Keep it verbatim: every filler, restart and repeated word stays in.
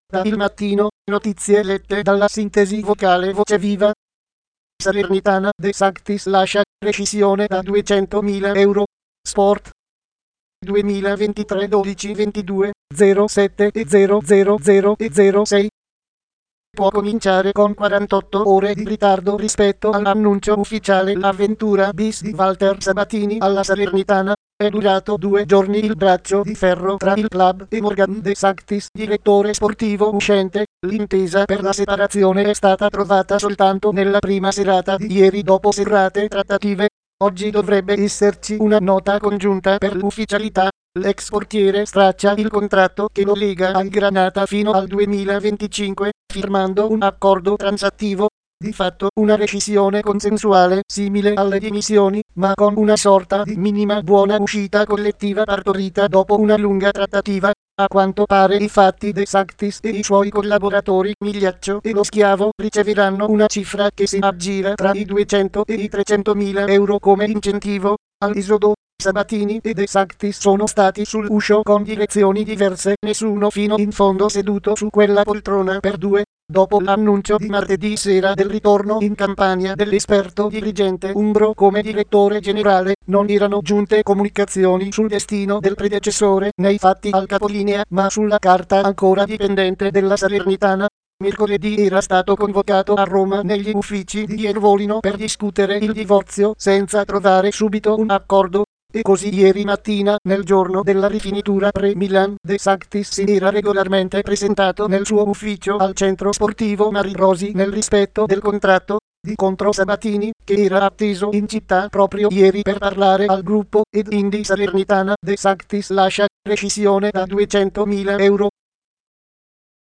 Da Il Mattino, notizie lette dalla sintesi vocale Voce Viva. Salernitana De Sanctis lascia rescissione da duecentomila euro. Sport. duemilaventitré dodici ventidue zero sette e zero zero zero e zero sei. Può cominciare con quarantotto ore di ritardo rispetto all'annuncio ufficiale. L'avventura bis di Walter Sabatini alla Salernitana è durato due giorni. Il braccio di ferro tra il club e Morgan De Sanctis, direttore sportivo uscente. L'intesa per la separazione è stata trovata soltanto nella prima serata di ieri dopo serrate trattative. Oggi dovrebbe esserci una nota congiunta per l'ufficialità. L'ex portiere straccia il contratto che lo lega al Granata fino al duemilaventicinque, firmando un accordo transattivo, di fatto una rescissione consensuale simile alle dimissioni, ma con una sorta di minima buona uscita collettiva partorita dopo una lunga trattativa. A quanto pare infatti De Sanctis e i suoi collaboratori Migliaccio e lo Schiavo riceveranno una cifra che si aggira tra i duecento e i trecentomila euro come incentivo all'esodo. Sabatini e De Sanctis sono stati sull'uscio con direzioni diverse, nessuno fino in fondo seduto su quella poltrona per due. Dopo l'annuncio di martedì sera del ritorno in Campania dell'esperto dirigente umbro come direttore generale, non erano giunte comunicazioni sul destino del predecessore nei fatti al capolinea, ma sulla carta ancora dipendente della Salernitana. Mercoledì era stato convocato a Roma negli uffici di Iervolino per discutere il divorzio senza trovare subito un accordo. E così ieri mattina, nel giorno della rifinitura pre-Milan, De Sanctis si era regolarmente presentato nel suo ufficio al centro sportivo Marirosi nel rispetto del contratto. Di contro Sabatini, che era atteso in città proprio ieri per parlare al gruppo ed Indi Salernitana, De Sanctis lascia rescissione da duecentomila euro.